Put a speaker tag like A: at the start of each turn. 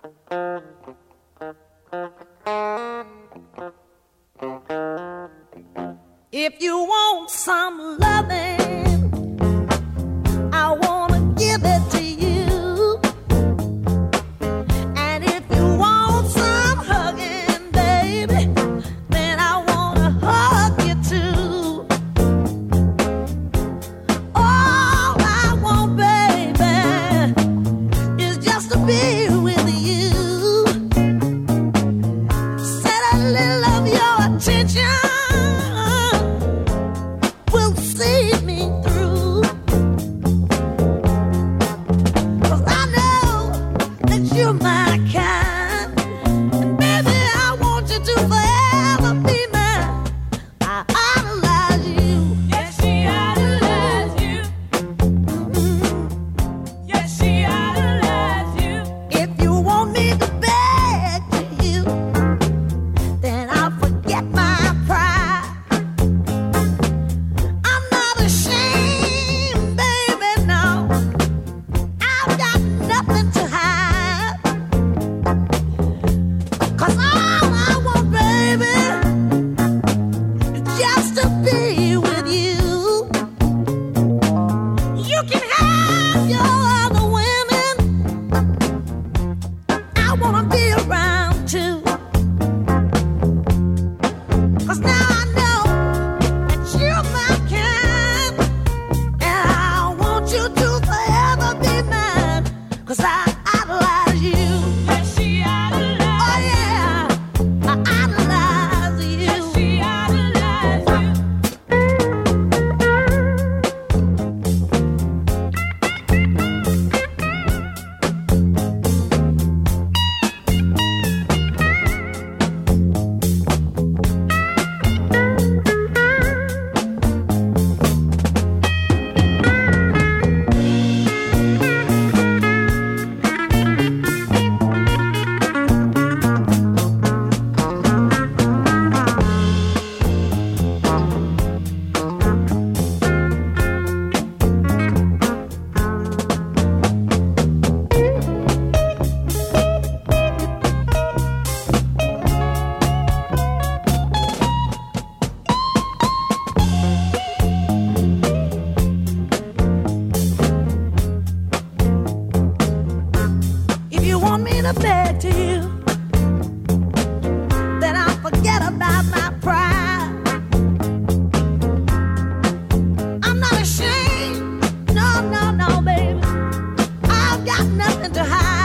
A: If you want some loving, I wanna give it to you. And if you want some hugging, baby, then I wanna hug you too. All I want, baby, is just to be with you. Set a little of your attention will see me through. 'Cause I know that you're my kind. And baby, I want you to forever be mine. I idolize you.
B: Yes, she idolized you. Yes, she idolized you.
A: If you want me to beg to you, then I'll forget my pride. I'm not ashamed, baby, no. I've got nothing to hide. 'Cause all I want, baby, is just to be with you. You can have your other women, I wanna be around too. 'Cause now I know that you're my kind, and I want you to forever be mine. 'Cause I idolize you.
B: Yes, she idolized
A: Oh yeah, I idolize you.
B: you. She idolized you. If you want me to beg to you, then I'll forget about my pride. I'm not ashamed, no, no, no, baby. I've got nothing to hide.